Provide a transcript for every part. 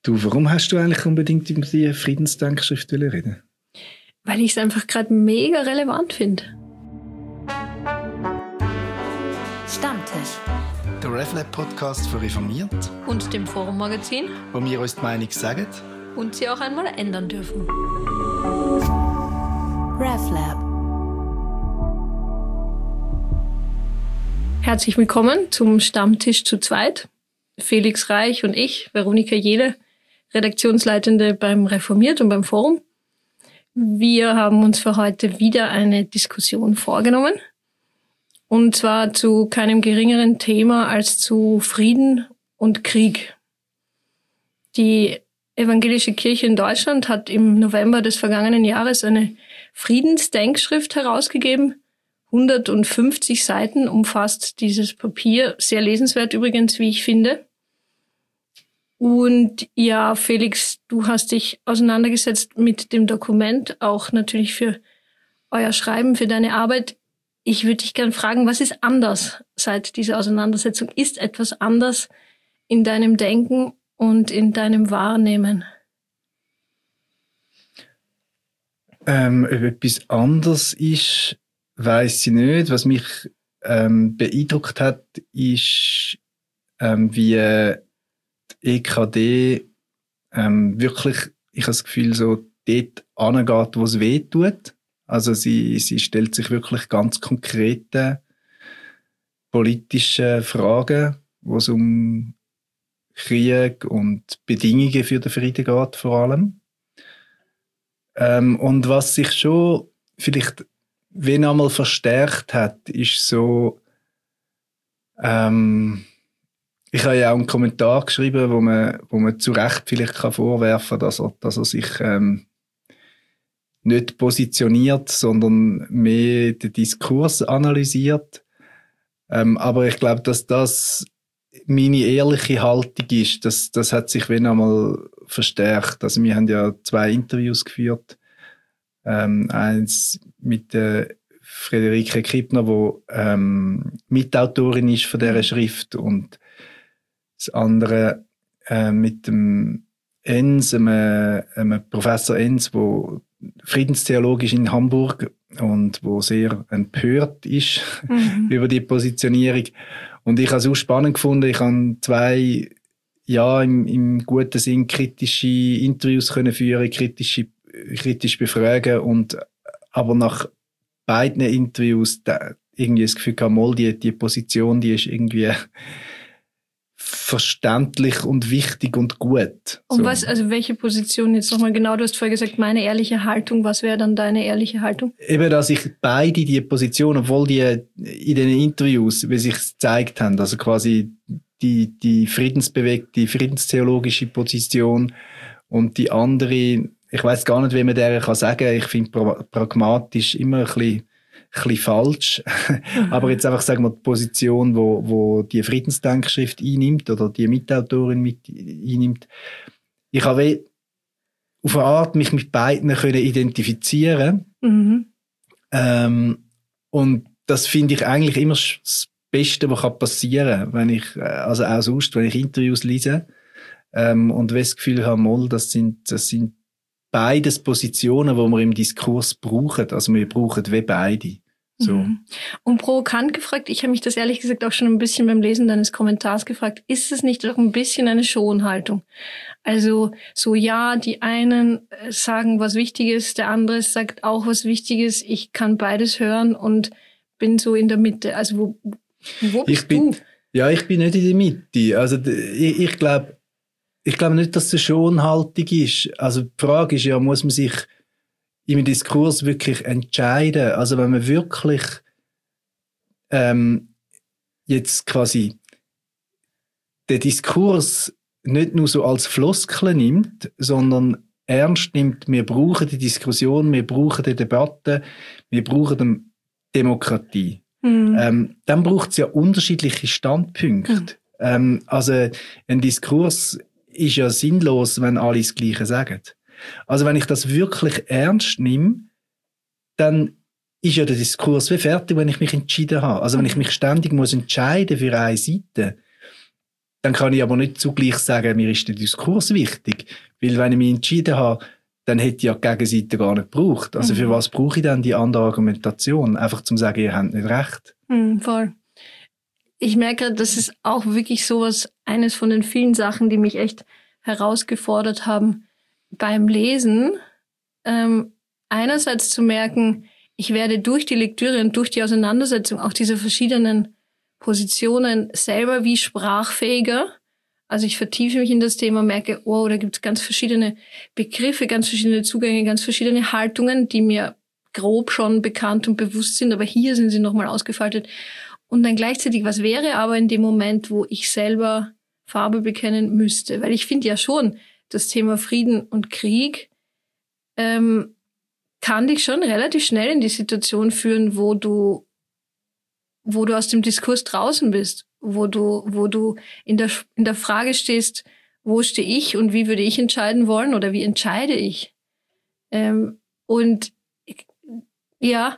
Du, warum hast du eigentlich unbedingt über die Friedensdenkschrift reden? Weil ich es einfach gerade mega relevant finde. Stammtisch. Der RefLab-Podcast für Reformiert. Und dem Forum-Magazin. Wo wir uns die Meinung sagen. Und sie auch einmal ändern dürfen. RefLab. Herzlich willkommen zum Stammtisch zu zweit. Felix Reich und ich, Veronika Jehle, Redaktionsleitende beim Reformiert und beim Forum. Wir haben uns für heute wieder eine Diskussion vorgenommen. Und zwar zu keinem geringeren Thema als zu Frieden und Krieg. Die Evangelische Kirche in Deutschland hat im November des vergangenen Jahres eine Friedensdenkschrift herausgegeben. 150 Seiten umfasst dieses Papier. Sehr lesenswert übrigens, wie ich finde. Und ja, Felix, du hast dich auseinandergesetzt mit dem Dokument, auch natürlich für euer Schreiben, für deine Arbeit. Ich würde dich gerne fragen, was ist anders seit dieser Auseinandersetzung? Ist etwas anders in deinem Denken und in deinem Wahrnehmen? Ob etwas anders ist, weiss ich nicht. Was mich beeindruckt hat, ist, wie die EKD wirklich, ich habe das Gefühl, so dort angeht, wo es weh tut. Also sie stellt sich wirklich ganz konkrete politische Fragen, wo es um Krieg und Bedingungen für den Frieden geht, vor allem. Und was sich schon vielleicht wenn einmal verstärkt hat, ist so, ich habe ja auch einen Kommentar geschrieben, wo man zu Recht vielleicht vorwerfen kann, dass er sich nicht positioniert, sondern mehr den Diskurs analysiert. Aber ich glaube, dass das meine ehrliche Haltung ist. Das hat sich wenn einmal verstärkt. Also wir haben ja 2 Interviews geführt. Eins mit der Friederike Kippner, wo Mitautorin ist von dieser Schrift, und das andere mit dem Enz, einem Professor Enz, wo Friedenstheologe ist in Hamburg und wo sehr empört ist über die Positionierung. Und ich habe es auch spannend gefunden. Ich habe 2 im guten Sinn kritische Interviews können führen, kritisch befragen, und aber nach beiden Interviews irgendwie das Gefühl gehabt, die Position, die ist irgendwie verständlich und wichtig und gut. Und so. was, also welche Position jetzt nochmal genau? Du hast vorher gesagt, meine ehrliche Haltung. Was wäre dann deine ehrliche Haltung? Eben, dass ich beide die Position, obwohl die in den Interviews, wie sich gezeigt haben, also quasi die friedensbewegte, friedenstheologische Position und die andere, ich weiss gar nicht, wie man der kann sagen. Ich finde pragmatisch immer ein bisschen falsch. Aber jetzt einfach, sagen wir, die Position, wo die Friedensdenkschrift einnimmt oder die Mitautorin einnimmt. Ich habe auf eine Art mich mit beiden können identifizieren. Und das finde ich eigentlich immer das Beste, was passieren kann, wenn ich, also auch sonst, wenn ich Interviews lese, und das Gefühl habe, das sind beides Positionen, die wir im Diskurs brauchen. Also wir brauchen wie beide. So. Und provokant gefragt, ich habe mich das ehrlich gesagt auch schon ein bisschen beim Lesen deines Kommentars gefragt, ist es nicht auch ein bisschen eine Schonhaltung? Also so, ja, die einen sagen was Wichtiges, der andere sagt auch was Wichtiges, ich kann beides hören und bin so in der Mitte. Also wo bist du? Ja, ich bin nicht in der Mitte. Also ich glaube nicht, dass es eine Schonhaltung ist. Also die Frage ist ja, muss man sich im Diskurs wirklich entscheiden? Also wenn man wirklich jetzt quasi den Diskurs nicht nur so als Floskel nimmt, sondern ernst nimmt, wir brauchen die Diskussion, wir brauchen die Debatte, wir brauchen Demokratie. Dann braucht es ja unterschiedliche Standpunkte. Also ein Diskurs ist ja sinnlos, wenn alle das Gleiche sagen. Also wenn ich das wirklich ernst nehme, dann ist ja der Diskurs wie fertig, wenn ich mich entschieden habe. Also wenn ich mich ständig muss entscheiden für eine Seite, dann kann ich aber nicht zugleich sagen, mir ist der Diskurs wichtig. Weil wenn ich mich entschieden habe, dann hätte ich ja die Gegenseite gar nicht gebraucht. Also für was brauche ich dann die andere Argumentation? Einfach zum sagen, ihr habt nicht recht. Voll. Ich merke, das ist auch wirklich sowas, eines von den vielen Sachen, die mich echt herausgefordert haben beim Lesen. Einerseits zu merken, ich werde durch die Lektüre und durch die Auseinandersetzung auch dieser verschiedenen Positionen selber wie sprachfähiger. Also ich vertiefe mich in das Thema, merke, wow, da gibt es ganz verschiedene Begriffe, ganz verschiedene Zugänge, ganz verschiedene Haltungen, die mir grob schon bekannt und bewusst sind, aber hier sind sie nochmal ausgefaltet. Und dann gleichzeitig, was wäre aber in dem Moment, wo ich selber Farbe bekennen müsste? Weil ich finde ja schon, das Thema Frieden und Krieg kann dich schon relativ schnell in die Situation führen, wo du aus dem Diskurs draußen bist, wo du in der Frage stehst, wo stehe ich und wie würde ich entscheiden wollen oder wie entscheide ich? Und ja,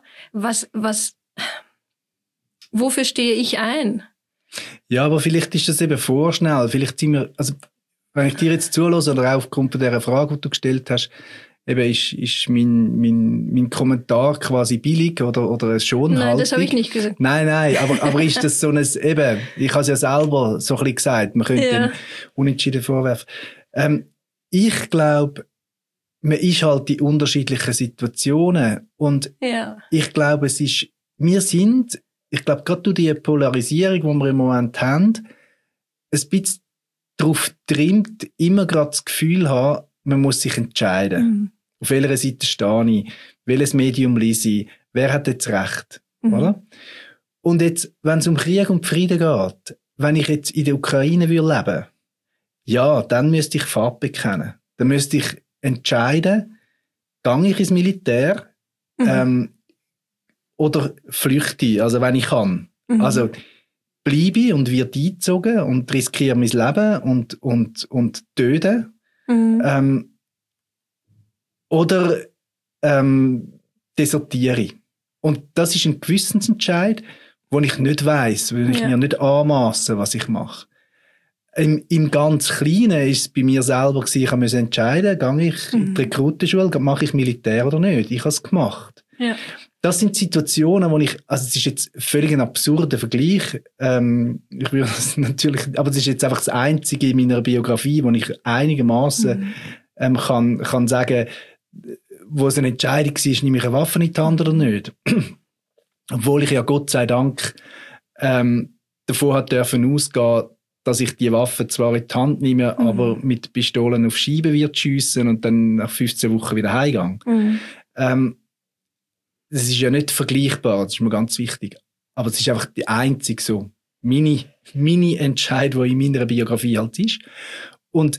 wofür stehe ich ein? Ja, aber vielleicht ist das eben vorschnell. Vielleicht sind wir, also wenn ich dir jetzt zulasse oder auch aufgrund von dieser Frage, die du gestellt hast, eben ist mein Kommentar quasi billig oder schon haltig? Nein, das habe ich nicht gesagt. Nein, aber ist das so ein, eben, ich habe es ja selber so ein bisschen gesagt, man könnte den Unentschieden vorwerfen. Ich glaube, man ist halt in unterschiedlichen Situationen und ich glaube, ich glaube, gerade durch die Polarisierung, die wir im Moment haben, ein bisschen darauf trimmt, immer gerade das Gefühl haben, man muss sich entscheiden. Auf welcher Seite stehe ich? Welches Medium lese ich? Wer hat jetzt Recht? Oder? Und jetzt, wenn es um Krieg und Frieden geht, wenn ich jetzt in der Ukraine leben würde, ja, dann müsste ich Farbe bekennen. Dann müsste ich entscheiden, gehe ich ins Militär oder flüchte, also wenn ich kann. Also bleibe und werde eingezogen und riskiere mein Leben und töte. Oder desertiere. Und das ist ein Gewissensentscheid, wo ich nicht weiss, weil ich mir nicht anmasse, was ich mache. Im ganz Kleinen ist es bei mir selber gewesen, ich musste entscheiden, gehe ich in die Rekrutenschule, mache ich Militär oder nicht. Ich habe es gemacht. Ja. Das sind Situationen, wo also es ist jetzt völlig ein absurder Vergleich. Ich würde das natürlich, aber es ist jetzt einfach das Einzige in meiner Biografie, wo ich einigermaßen kann sagen, wo es eine Entscheidung war, nehme ich eine Waffe in die Hand oder nicht. Obwohl ich ja Gott sei Dank davon hat dürfen ausgehen, dass ich die Waffe zwar in die Hand nehme, aber mit Pistolen auf Scheiben wird schiessen und dann nach 15 Wochen wieder heimgehe. Das ist ja nicht vergleichbar, das ist mir ganz wichtig. Aber es ist einfach die einzige so Mini-Entscheid, die in meiner Biografie halt ist. Und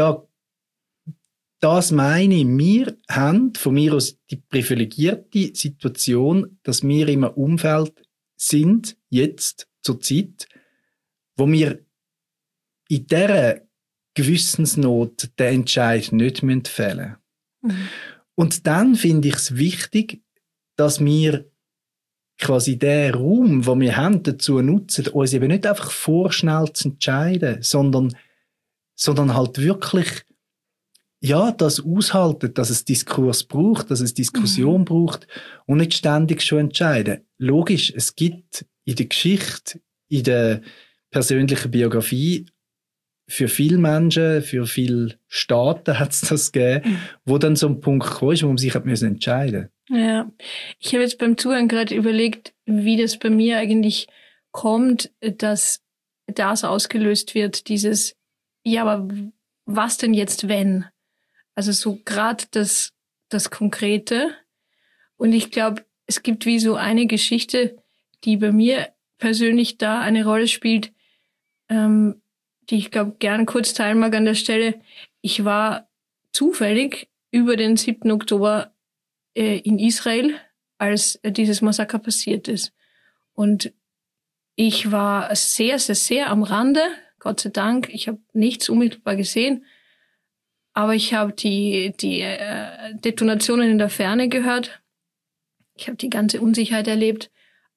das meine ich, wir haben von mir aus die privilegierte Situation, dass wir in einem Umfeld sind, jetzt, zur Zeit, wo wir in dieser Gewissensnot den Entscheid nicht fällen müssen. Und dann finde ich es wichtig, dass wir quasi den Raum, den wir haben, dazu nutzen, uns eben nicht einfach vorschnell zu entscheiden, sondern halt wirklich das aushalten, dass es Diskurs braucht, dass es Diskussion braucht und nicht ständig schon entscheiden. Logisch, es gibt in der Geschichte, in der persönlichen Biografie für viele Menschen, für viele Staaten hat es das gegeben, wo dann so ein Punkt kam, wo man sich entscheiden musste. Ja, ich habe jetzt beim Zuhören gerade überlegt, wie das bei mir eigentlich kommt, dass das ausgelöst wird, dieses, ja, aber was denn jetzt, wenn? Also so gerade das Konkrete. Und ich glaube, es gibt wie so eine Geschichte, die bei mir persönlich da eine Rolle spielt, die ich glaube gerne kurz teilen mag an der Stelle. Ich war zufällig über den 7. Oktober in Israel, als dieses Massaker passiert ist. Und ich war sehr, sehr, sehr am Rande, Gott sei Dank. Ich habe nichts unmittelbar gesehen, aber ich habe die Detonationen in der Ferne gehört. Ich habe die ganze Unsicherheit erlebt.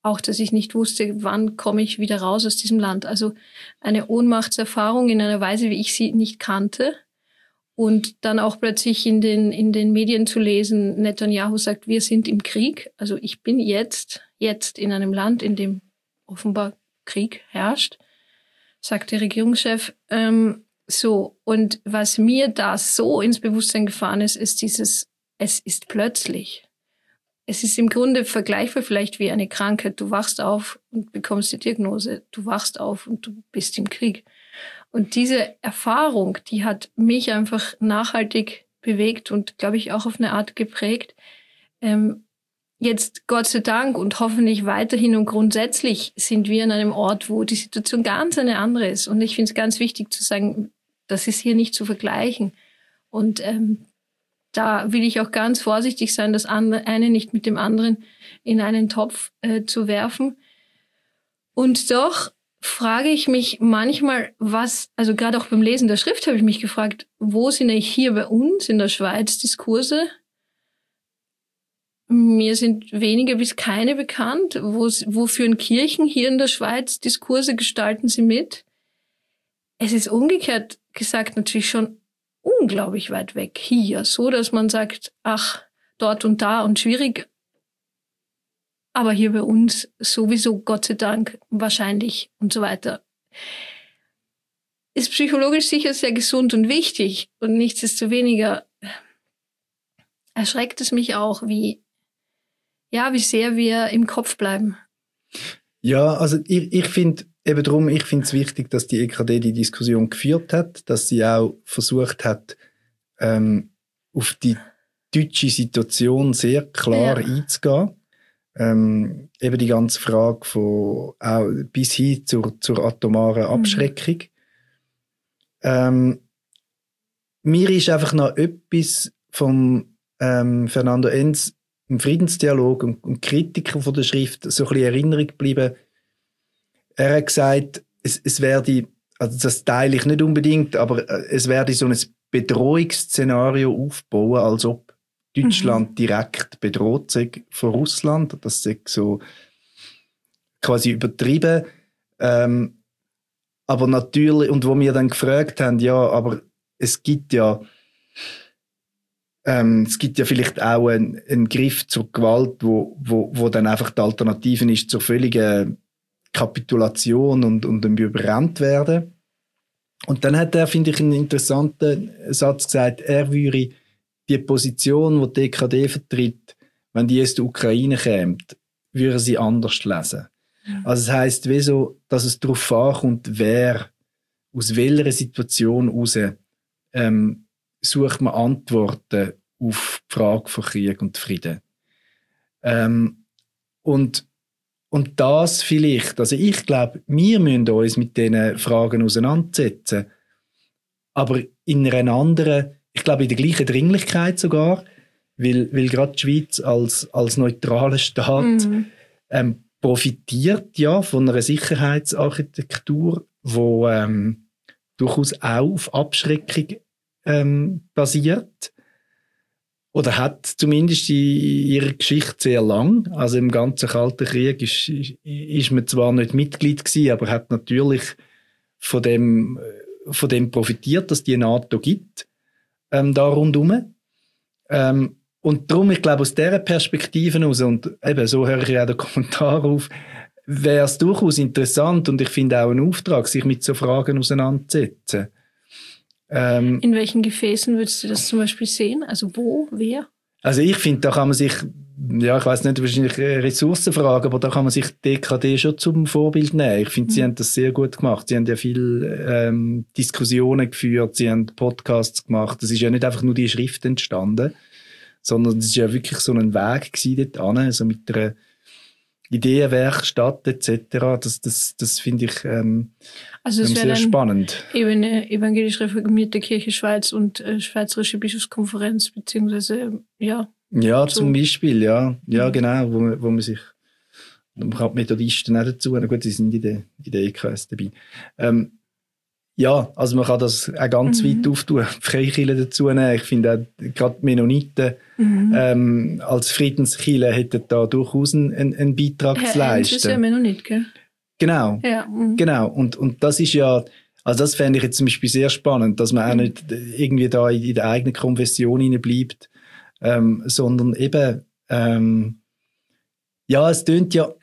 auch, dass ich nicht wusste, wann komme ich wieder raus aus diesem Land. Also eine Ohnmachtserfahrung in einer Weise, wie ich sie nicht kannte. Und dann auch plötzlich in den Medien zu lesen, Netanyahu sagt, wir sind im Krieg. Also ich bin jetzt in einem Land, in dem offenbar Krieg herrscht, sagt der Regierungschef. So, und was mir da so ins Bewusstsein gefahren ist, ist dieses, es ist plötzlich. Es ist im Grunde vergleichbar vielleicht wie eine Krankheit. Du wachst auf und bekommst die Diagnose. Du wachst auf und du bist im Krieg. Und diese Erfahrung, die hat mich einfach nachhaltig bewegt und, glaube ich, auch auf eine Art geprägt. Jetzt, Gott sei Dank und hoffentlich weiterhin und grundsätzlich sind wir an einem Ort, wo die Situation ganz eine andere ist. Und ich finde es ganz wichtig zu sagen, das ist hier nicht zu vergleichen. Und da will ich auch ganz vorsichtig sein, das eine nicht mit dem anderen in einen Topf zu werfen. Und doch frage ich mich manchmal, also gerade auch beim Lesen der Schrift habe ich mich gefragt, wo sind eigentlich hier bei uns in der Schweiz Diskurse? Mir sind wenige bis keine bekannt. Wo führen Kirchen hier in der Schweiz Diskurse, gestalten sie mit? Es ist umgekehrt gesagt natürlich schon unglaublich weit weg hier, so dass man sagt, ach, dort und da und schwierig. Aber hier bei uns sowieso, Gott sei Dank, wahrscheinlich und so weiter. Ist psychologisch sicher sehr gesund und wichtig. Und nichtsdestoweniger erschreckt es mich auch, wie sehr wir im Kopf bleiben. Ja, also ich finde eben darum, ich finde es wichtig, dass die EKD die Diskussion geführt hat, dass sie auch versucht hat, auf die deutsche Situation sehr klar einzugehen. Eben die ganze Frage von auch bis hin zur atomaren Abschreckung. Mir ist einfach noch etwas vom Fernando Enz im Friedensdialog und Kritiker von der Schrift so ein bisschen in Erinnerung geblieben. Er hat gesagt, es werde, also das teile ich nicht unbedingt, aber es werde so ein Bedrohungsszenario aufbauen, als ob Deutschland direkt bedroht sei von Russland. Das sei so quasi übertrieben. Aber natürlich, und wo wir dann gefragt haben, ja, aber es gibt ja vielleicht auch einen Griff zur Gewalt, wo dann einfach die Alternative ist zur völligen Kapitulation und dem überrannt werden. Und dann hat er, finde ich, einen interessanten Satz gesagt, er würde die Position, die die EKD vertritt, wenn die aus der Ukraine käme, würde sie anders lesen. Also es heisst, wieso, dass es darauf ankommt, wer aus welcher Situation heraus sucht man Antworten auf die Frage von Krieg und Frieden. Und das vielleicht, also ich glaube, wir müssen uns mit diesen Fragen auseinandersetzen, aber in einer anderen, ich glaube in der gleichen Dringlichkeit sogar, weil gerade die Schweiz als neutraler Staat profitiert ja von einer Sicherheitsarchitektur, wo durchaus auch auf Abschreckung basiert. Oder hat zumindest in ihrer Geschichte sehr lang. Also im ganzen Kalten Krieg ist man zwar nicht Mitglied gewesen, aber hat natürlich von dem profitiert, dass die NATO gibt, da rundherum. Und darum, ich glaube, aus dieser Perspektive heraus, und eben so höre ich auch den Kommentar auf, wäre es durchaus interessant und ich finde auch ein Auftrag, sich mit so Fragen auseinanderzusetzen. In welchen Gefäßen würdest du das zum Beispiel sehen? Also wo, wer? Also ich finde, da kann man sich, ja, ich weiss nicht, wahrscheinlich Ressourcenfragen, aber da kann man sich die DKD schon zum Vorbild nehmen. Ich finde, sie haben das sehr gut gemacht. Sie haben ja viele Diskussionen geführt, sie haben Podcasts gemacht. Es ist ja nicht einfach nur die Schrift entstanden, sondern es ist ja wirklich so ein Weg gewesen dort hin, also mit einer Ideenwerkstatt etc. Das finde ich also sehr spannend. Eben eine evangelisch reformierte Kirche Schweiz und Schweizerische Bischofskonferenz, beziehungsweise, ja. Ja, so. Zum Beispiel, ja. Ja, genau, wo man sich, man kann die Methodisten auch dazu, na gut, die sind in der EKS dabei. Ja, also man kann das auch ganz weit auftun, die Freikirchen dazu nehmen. Ich finde auch, gerade die Mennoniten als Friedenskirche hätten da durchaus einen Beitrag zu leisten. Das ist ja Mennonit, gell? Genau, Ja. genau. Und das ist ja, also das fände ich jetzt zum Beispiel sehr spannend, dass man auch nicht irgendwie da in der eigenen Konfession hineinbleibt, sondern eben, ja, es tönt ja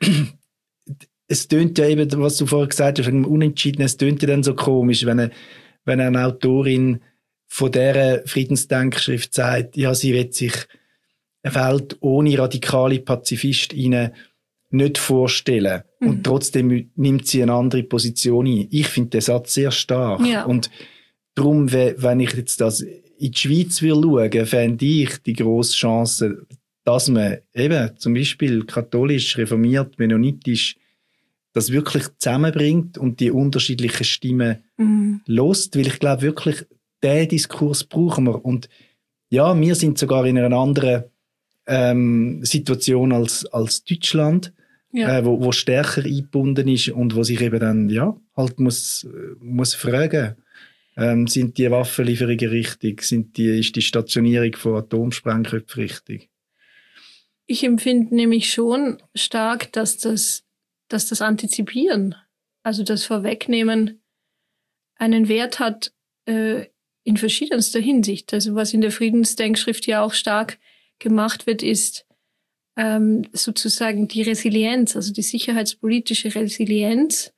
eben, was du vorher gesagt hast, Unentschieden, es tönt ja dann so komisch, wenn eine Autorin von dieser Friedensdenkschrift sagt, ja, sie will sich eine Welt ohne radikale PazifistInnen nicht vorstellen. Und trotzdem nimmt sie eine andere Position ein. Ich finde den Satz sehr stark. Ja. Und darum, wenn ich jetzt das in die Schweiz schaue, fände ich die grosse Chance, dass man eben zum Beispiel katholisch, reformiert, mennonitisch das wirklich zusammenbringt und die unterschiedlichen Stimmen lost, weil ich glaube wirklich, diesen Diskurs brauchen wir. Und ja, wir sind sogar in einer anderen Situation als Deutschland, wo stärker eingebunden ist und wo sich eben dann halt muss fragen, sind die Waffenlieferungen richtig, ist die Stationierung von Atomsprengköpfen richtig? Ich empfinde nämlich schon stark, dass das Antizipieren, also das Vorwegnehmen, einen Wert hat in verschiedenster Hinsicht. Also was in der Friedensdenkschrift ja auch stark gemacht wird, ist sozusagen die Resilienz, also die sicherheitspolitische Resilienz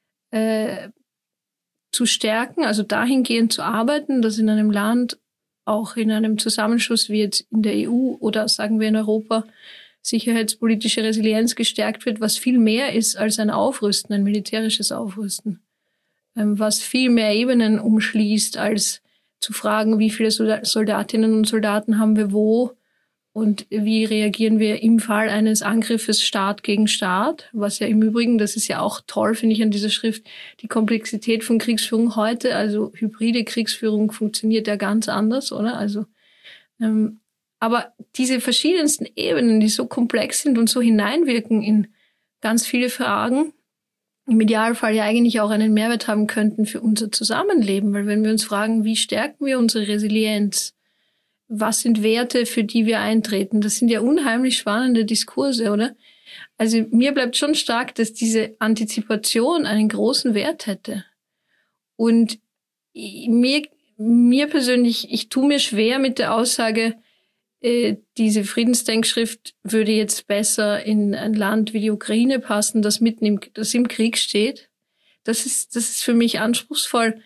zu stärken, also dahingehend zu arbeiten, dass in einem Land, auch in einem Zusammenschluss wie jetzt in der EU oder sagen wir in Europa, sicherheitspolitische Resilienz gestärkt wird, was viel mehr ist als ein Aufrüsten, ein militärisches Aufrüsten, was viel mehr Ebenen umschließt, als zu fragen, wie viele Soldatinnen und Soldaten haben wir wo und wie reagieren wir im Fall eines Angriffes Staat gegen Staat, was ja im Übrigen, das ist ja auch toll, finde ich an dieser Schrift, die Komplexität von Kriegsführung heute, also hybride Kriegsführung funktioniert ja ganz anders, oder? Also aber diese verschiedensten Ebenen, die so komplex sind und so hineinwirken in ganz viele Fragen, im Idealfall ja eigentlich auch einen Mehrwert haben könnten für unser Zusammenleben. Weil wenn wir uns fragen, wie stärken wir unsere Resilienz? Was sind Werte, für die wir eintreten? Das sind ja unheimlich spannende Diskurse, oder? Also mir bleibt schon stark, dass diese Antizipation einen großen Wert hätte. Und mir persönlich, ich tue mir schwer mit der Aussage, diese Friedensdenkschrift würde jetzt besser in ein Land wie die Ukraine passen, das im Krieg steht. Das ist für mich anspruchsvoll.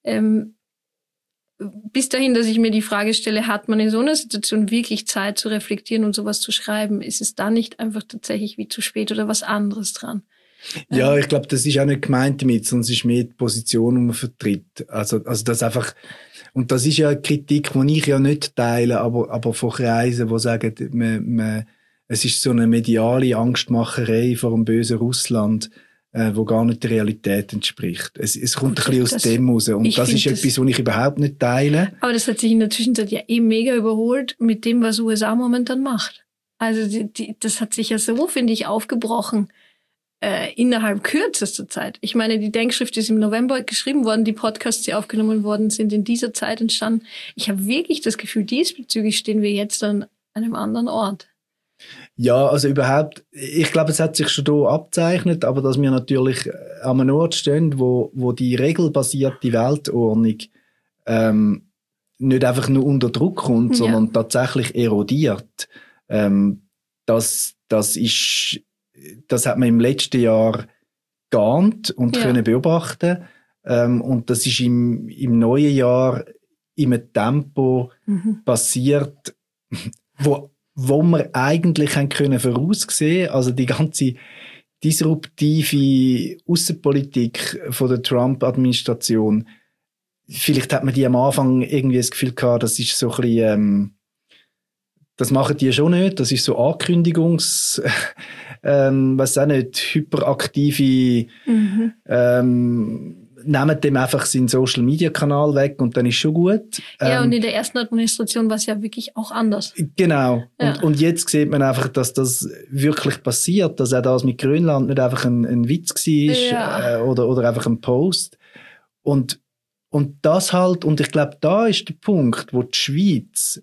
Bis dahin, dass ich mir die Frage stelle, hat man in so einer Situation wirklich Zeit zu reflektieren und sowas zu schreiben? Ist es da nicht einfach tatsächlich wie zu spät oder was anderes dran? Ja, ich glaube, das ist auch nicht gemeint damit, sondern es ist mehr die Position, die man vertritt. Also das einfach, und das ist ja eine Kritik, die ich ja nicht teile, aber von Kreisen, die sagen, es ist so eine mediale Angstmacherei vor einem bösen Russland, wo gar nicht der Realität entspricht. Es kommt ein bisschen aus dem raus. Und das ist etwas, was ich überhaupt nicht teile. Aber das hat sich in der Zwischenzeit ja mega überholt mit dem, was USA momentan macht. Also das hat sich ja so, finde ich, aufgebrochen innerhalb kürzester Zeit. Ich meine, die Denkschrift ist im November geschrieben worden, die Podcasts, die aufgenommen worden sind, in dieser Zeit entstanden. Ich habe wirklich das Gefühl, diesbezüglich stehen wir jetzt an einem anderen Ort. Ja, also überhaupt, ich glaube, es hat sich schon hier abzeichnet, aber dass wir natürlich an einem Ort stehen, wo die regelbasierte Weltordnung nicht einfach nur unter Druck kommt, sondern tatsächlich erodiert. Das hat man im letzten Jahr geahnt und können beobachten. Und das ist im neuen Jahr in einem Tempo passiert, wo wir eigentlich können voraussehen. Also die ganze disruptive Außenpolitik von der Trump-Administration. Vielleicht hat man die am Anfang irgendwie das Gefühl gehabt, das ist so ein bisschen, das machen die schon nicht. Das ist so Ankündigungs, weiß auch nicht, hyperaktive, nehmen dem einfach seinen Social-Media-Kanal weg und dann ist schon gut. Ja, und in der ersten Administration war es ja wirklich auch anders. Genau. Ja. Und jetzt sieht man einfach, dass das wirklich passiert, dass auch das mit Grönland nicht einfach ein Witz war oder einfach ein Post. Und und das halt, und ich glaube, da ist der Punkt, wo die Schweiz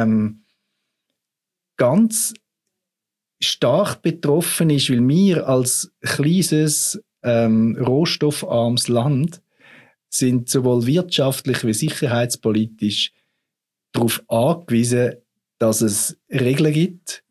ganz stark betroffen ist, weil wir als kleines, rohstoffarmes Land sind sowohl wirtschaftlich wie sicherheitspolitisch darauf angewiesen, dass es Regeln gibt,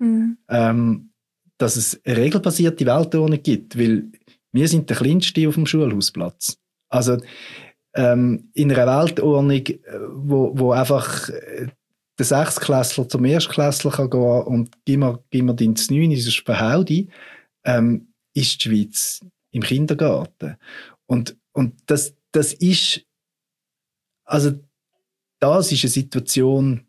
dass es eine regelbasierte Weltordnung gibt, weil wir sind der Kleinste auf dem Schulhausplatz. Also in einer Weltordnung, wo einfach der Sechstklässler zum Erstklässler kann gehen und gib mir dein zu 9, sonst verhau dich, ist die Schweiz im Kindergarten. Und das ist, also das ist eine Situation,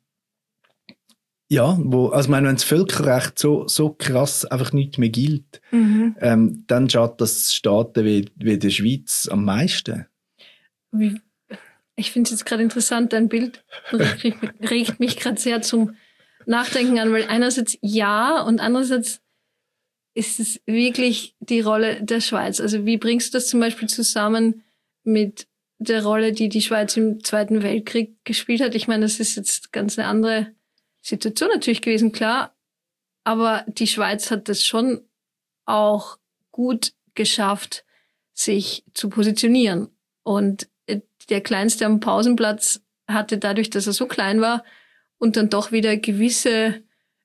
ja, wo, also ich meine, wenn das Völkerrecht so krass einfach nicht mehr gilt, dann schadet das Staaten wie der Schweiz am meisten. Ich finde es jetzt gerade interessant, dein Bild regt mich gerade sehr zum Nachdenken an, weil einerseits ja und andererseits ist es wirklich die Rolle der Schweiz. Also wie bringst du das zum Beispiel zusammen mit der Rolle, die die Schweiz im Zweiten Weltkrieg gespielt hat? Ich meine, das ist jetzt ganz eine andere Situation natürlich gewesen, klar, aber die Schweiz hat das schon auch gut geschafft, sich zu positionieren. Und der Kleinste am Pausenplatz hatte dadurch, dass er so klein war und dann doch wieder gewisse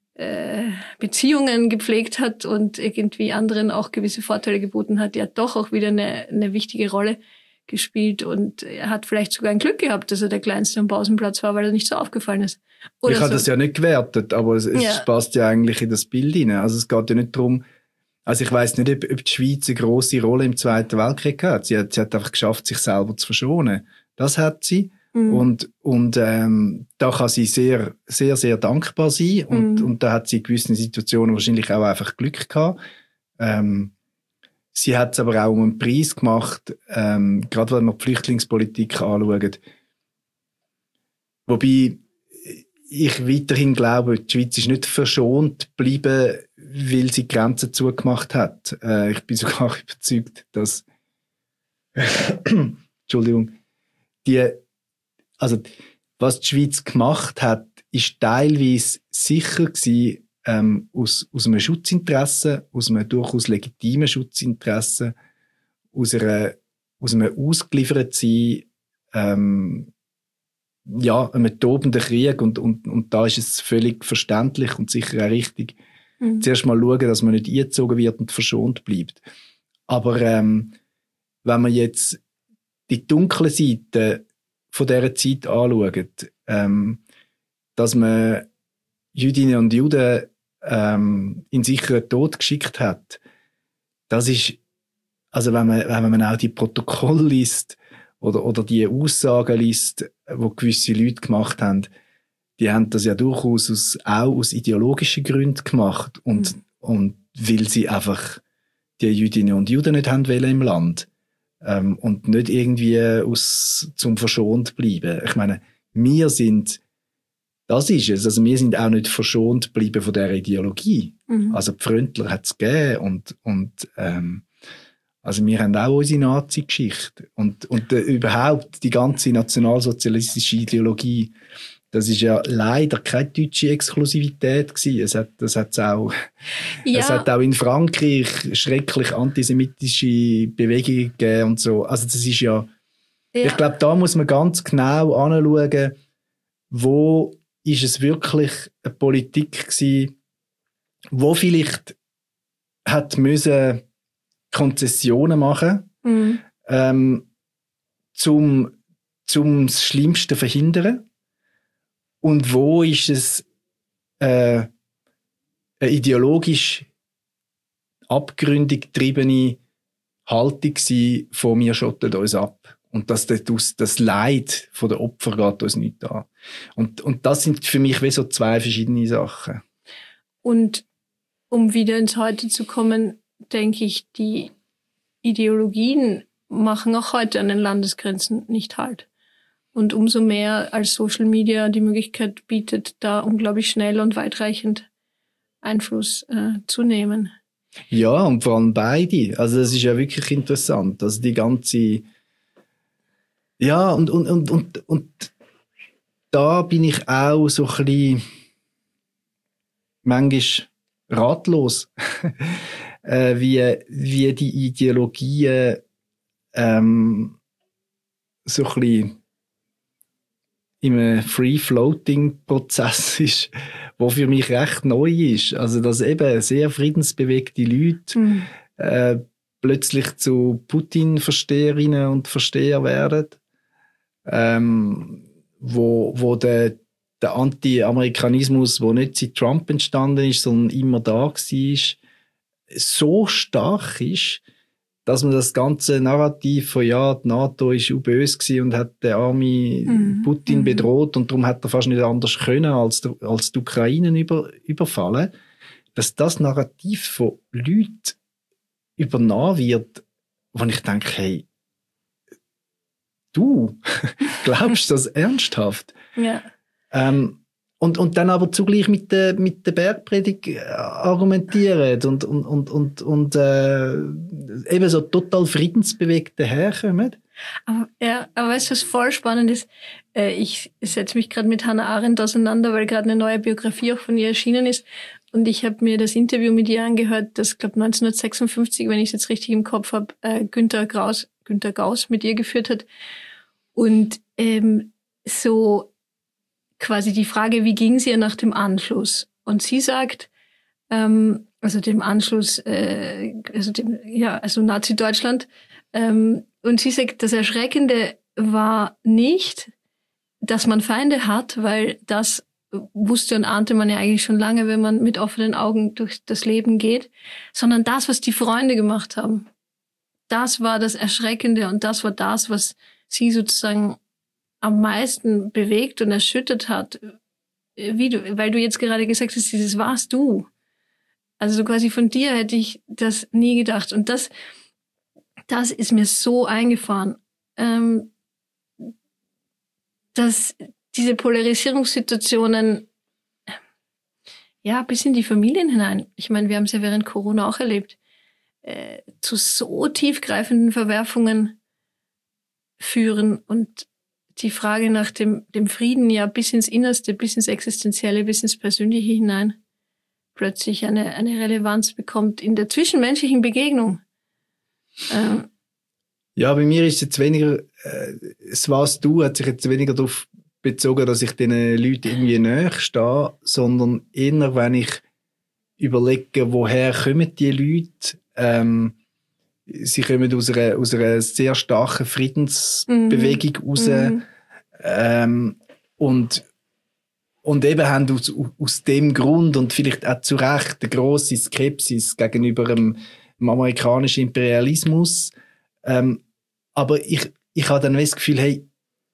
Beziehungen gepflegt hat und irgendwie anderen auch gewisse Vorteile geboten hat, ja doch auch wieder eine wichtige Rolle gespielt und er hat vielleicht sogar ein Glück gehabt, dass er der Kleinste am Pausenplatz war, weil er nicht so aufgefallen ist. Oder ich habe das ja nicht gewertet, aber es passt ja eigentlich in das Bild hinein. Also es geht ja nicht darum, also ich weiss nicht, ob die Schweiz eine grosse Rolle im Zweiten Weltkrieg hat. Sie hat einfach geschafft, sich selber zu verschonen. Das hat sie. Und da kann sie sehr, sehr, sehr dankbar sein. Und da hat sie in gewissen Situationen wahrscheinlich auch einfach Glück gehabt. Sie hat es aber auch um einen Preis gemacht, gerade wenn man die Flüchtlingspolitik anschaut. Wobei ich weiterhin glaube, die Schweiz ist nicht verschont geblieben, weil sie die Grenzen zugemacht hat. Ich bin sogar überzeugt, dass Entschuldigung, also was die Schweiz gemacht hat, ist teilweise sicher gewesen, aus einem Schutzinteresse, aus einem durchaus legitimen Schutzinteresse, aus einem Ausgeliefertsein, einem tobenden Krieg und da ist es völlig verständlich und sicher auch richtig, zuerst mal schauen, dass man nicht eingezogen wird und verschont bleibt. Aber wenn man jetzt die dunkle Seite von dieser Zeit anschaut, dass man Jüdinnen und Juden in sicheren Tod geschickt hat, das ist, also wenn man auch die Protokolle liest oder die Aussagen liest, die gewisse Leute gemacht haben, die haben das ja durchaus auch aus ideologischen Gründen gemacht und weil sie einfach die Jüdinnen und Juden nicht haben wollen im Land und nicht irgendwie zum verschont bleiben. Ich meine, das ist es. Also wir sind auch nicht verschont geblieben von dieser Ideologie. Also die Fröntler hat es gegeben und also wir haben auch unsere Nazi-Geschichte. Und überhaupt die ganze nationalsozialistische Ideologie, das ist ja leider keine deutsche Exklusivität gewesen. Es hat auch in Frankreich schrecklich antisemitische Bewegungen gegeben und so. Also das ist ja. Ich glaube, da muss man ganz genau anschauen, wo ist es wirklich eine Politik gewesen, wo vielleicht hat müssen Konzessionen machen, zum das Schlimmste verhindern. Und wo ist es eine ideologisch abgründig getriebene Haltung gewesen, von wir schotten uns ab. Und das Leid der Opfer geht uns nicht an. Und das sind für mich wie so zwei verschiedene Sachen. Und um wieder ins Heute zu kommen, denke ich, die Ideologien machen auch heute an den Landesgrenzen nicht Halt. Und umso mehr als Social Media die Möglichkeit bietet, da unglaublich schnell und weitreichend Einfluss zu nehmen. Ja, und vor allem beide. Also das ist ja wirklich interessant. Also die ganze Ja, und da bin ich auch so ein bisschen manchmal ratlos, wie die Ideologien so ein bisschen in einem Free-Floating-Prozess ist, der für mich recht neu ist. Also, dass eben sehr friedensbewegte Leute plötzlich zu Putin-Versteherinnen und Versteher werden, wo der Anti-Amerikanismus, der nicht seit Trump entstanden ist, sondern immer da war, so stark ist, dass man das ganze Narrativ von ja, die NATO ist auch böse gewesen und hat den armen Putin bedroht und darum hat er fast nicht anders können, als die Ukraine überfallen, dass das Narrativ von Leuten übernommen wird, wo ich denke, hey, du glaubst das ernsthaft? Ja. Und dann aber zugleich mit der Bergpredigt argumentieren und eben so total friedensbewegt daherkommen. Aber weißt du, was voll spannend ist? Ich setze mich gerade mit Hannah Arendt auseinander, weil gerade eine neue Biografie auch von ihr erschienen ist. Und ich habe mir das Interview mit ihr angehört, das, glaube 1956, wenn ich es jetzt richtig im Kopf habe, Günter Gauss mit ihr geführt hat. Und so quasi die Frage, wie ging es ihr nach dem Anschluss? Und sie sagt, also dem Anschluss, also Nazi-Deutschland, und sie sagt, das Erschreckende war nicht, dass man Feinde hat, weil das wusste und ahnte man ja eigentlich schon lange, wenn man mit offenen Augen durch das Leben geht, sondern das, was die Freunde gemacht haben. Das war das Erschreckende und das war das, was sie sozusagen am meisten bewegt und erschüttert hat, weil du jetzt gerade gesagt hast, dieses warst du. Also so quasi von dir hätte ich das nie gedacht. Und das ist mir so eingefahren, dass diese Polarisierungssituationen ja bis in die Familien hinein, ich meine, wir haben es ja während Corona auch erlebt, zu so tiefgreifenden Verwerfungen führen und die Frage nach dem Frieden ja bis ins Innerste, bis ins Existenzielle, bis ins Persönliche hinein plötzlich eine Relevanz bekommt in der zwischenmenschlichen Begegnung. Ja, bei mir ist es jetzt weniger, es warst du, hat sich jetzt weniger darauf bezogen, dass ich diesen Leuten irgendwie näher stehe, sondern eher, wenn ich überlege, woher kommen die Leute, sie kommen aus einer sehr starken Friedensbewegung raus. Und eben haben aus dem Grund und vielleicht auch zu Recht eine grosse Skepsis gegenüber dem amerikanischen Imperialismus. Aber ich habe dann das Gefühl, hey,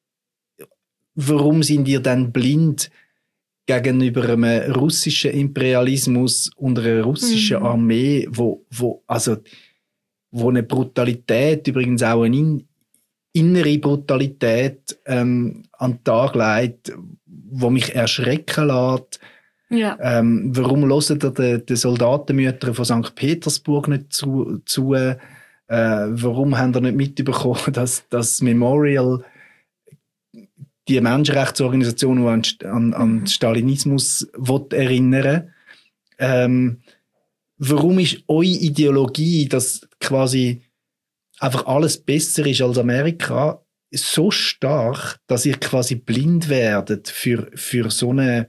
warum sind ihr dann blind gegenüber einem russischen Imperialismus und einer russischen Armee, wo eine Brutalität, übrigens auch eine innere Brutalität an den Tag legt, wo mich erschrecken lässt. Ja. Warum hören die Soldatenmütter von St. Petersburg nicht zu? Warum haben ihr nicht mitbekommen, dass das Memorial, die Menschenrechtsorganisation, die an Stalinismus erinnern will, warum ist eure Ideologie, dass quasi einfach alles besser ist als Amerika, so stark, dass ihr quasi blind werdet für so ein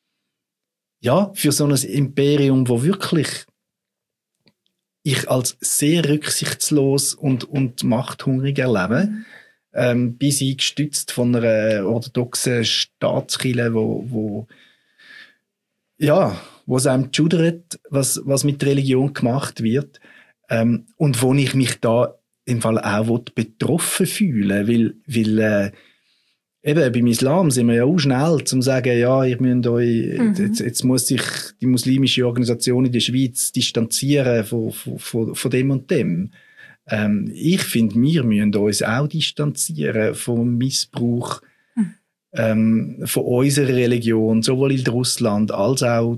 Imperium, wo wirklich ich als sehr rücksichtslos und machthungrig erlebe, bis ich gestützt von einer orthodoxen Staatskirche, wo es einem schudert, was mit Religion gemacht wird, und wo ich mich da im Fall auch betroffen fühle, weil eben beim Islam sind wir ja auch schnell zum sagen, ja, ihr müsst euch, jetzt muss sich die muslimische Organisation in der Schweiz distanzieren von dem und dem. Ich finde, wir müssen uns auch distanzieren vom Missbrauch von unserer Religion, sowohl in Russland als auch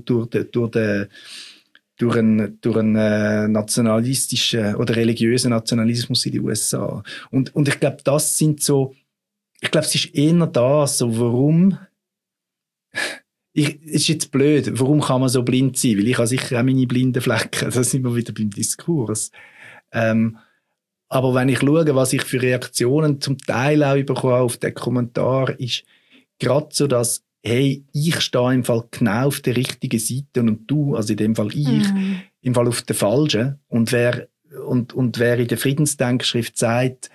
durch einen nationalistischen oder religiösen Nationalismus in den USA. Und ich glaube, das sind so ich glaube, es ist eher das, so warum, es ist jetzt blöd, warum kann man so blind sein? Weil ich habe sicher auch meine blinden Flecken, da sind wir wieder beim Diskurs. Aber wenn ich schaue, was ich für Reaktionen zum Teil auch bekomme auf den Kommentar, ist gerade so, dass, hey, ich stehe im Fall genau auf der richtigen Seite und du, also in dem Fall ich, im Fall auf der falschen. Und wer in der Friedensdenkschrift sagt,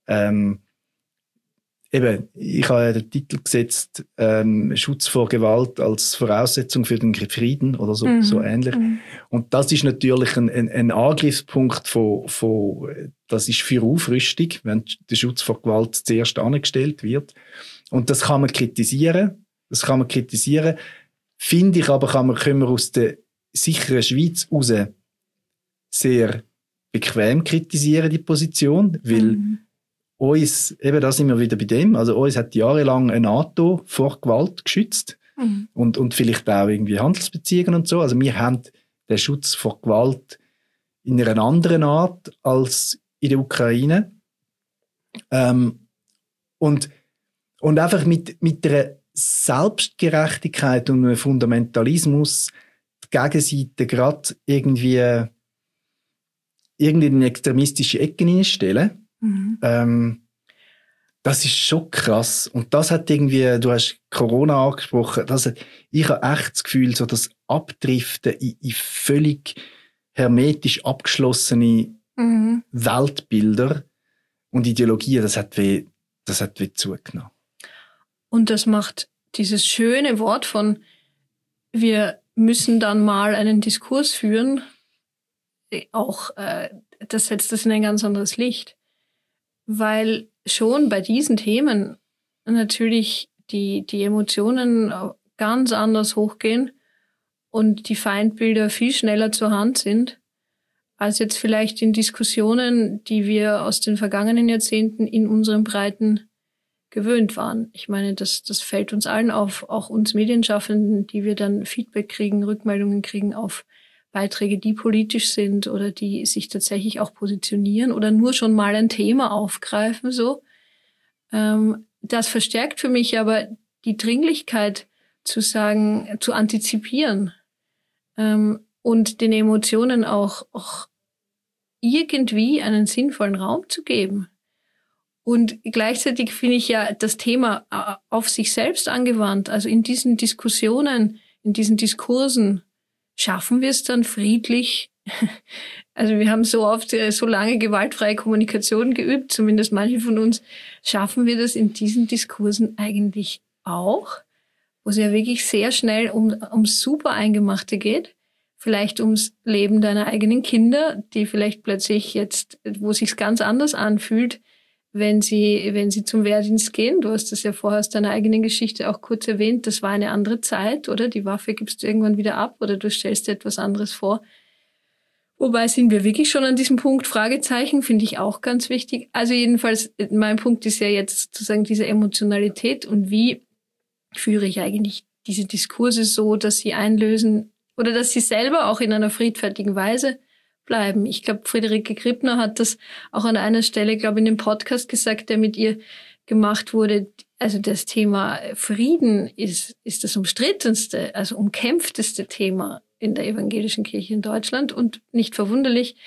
eben, ich habe den Titel gesetzt, Schutz vor Gewalt als Voraussetzung für den Frieden oder so, so ähnlich. Und das ist natürlich ein Angriffspunkt das ist für Aufrüstung, wenn der Schutz vor Gewalt zuerst angestellt wird. Und das kann man kritisieren. Finde ich aber, können wir aus der sicheren Schweiz raus sehr bequem kritisieren, die Position, weil uns, eben da sind wir wieder bei dem, also uns hat jahrelang eine NATO vor Gewalt geschützt und vielleicht auch irgendwie Handelsbeziehungen und so. Also wir haben den Schutz vor Gewalt in einer anderen Art als in der Ukraine. Und einfach mit einer Selbstgerechtigkeit und einem Fundamentalismus die Gegenseite gerade irgendwie in eine extremistische Ecke hineinstellen. Das ist schon krass. Und das hat irgendwie, du hast Corona angesprochen, ich habe echt das Gefühl, so das Abdriften in völlig hermetisch abgeschlossene Weltbilder und Ideologien, das hat wie zugenommen. Und das macht dieses schöne Wort von, wir müssen dann mal einen Diskurs führen, auch, das setzt das in ein ganz anderes Licht. Weil schon bei diesen Themen natürlich die Emotionen ganz anders hochgehen und die Feindbilder viel schneller zur Hand sind, als jetzt vielleicht in Diskussionen, die wir aus den vergangenen Jahrzehnten in unseren Breiten gewöhnt waren. Ich meine, das fällt uns allen auf, auch uns Medienschaffenden, die wir dann Feedback kriegen, Rückmeldungen kriegen auf Beiträge, die politisch sind oder die sich tatsächlich auch positionieren oder nur schon mal ein Thema aufgreifen, so. Das verstärkt für mich aber die Dringlichkeit zu sagen, zu antizipieren, und den Emotionen auch irgendwie einen sinnvollen Raum zu geben. Und gleichzeitig finde ich ja das Thema auf sich selbst angewandt, also in diesen Diskussionen, in diesen Diskursen, schaffen wir es dann friedlich? Also wir haben so oft so lange gewaltfreie Kommunikation geübt, zumindest manche von uns. Schaffen wir das in diesen Diskursen eigentlich auch? Wo es ja wirklich sehr schnell um super Eingemachte geht. Vielleicht ums Leben deiner eigenen Kinder, die vielleicht plötzlich jetzt, wo es sich ganz anders anfühlt, wenn sie zum Wehrdienst gehen. Du hast das ja vorher aus deiner eigenen Geschichte auch kurz erwähnt. Das war eine andere Zeit, oder? Die Waffe gibst du irgendwann wieder ab oder du stellst dir etwas anderes vor. Wobei sind wir wirklich schon an diesem Punkt? Fragezeichen finde ich auch ganz wichtig. Also jedenfalls, mein Punkt ist ja jetzt sozusagen diese Emotionalität und wie führe ich eigentlich diese Diskurse so, dass sie einlösen oder dass sie selber auch in einer friedfertigen Weise bleiben. Ich glaube, Friederike Krippner hat das auch an einer Stelle, glaube ich, in dem Podcast gesagt, der mit ihr gemacht wurde. Also das Thema Frieden ist das umstrittenste, also umkämpfteste Thema in der evangelischen Kirche in Deutschland und nicht verwunderlich.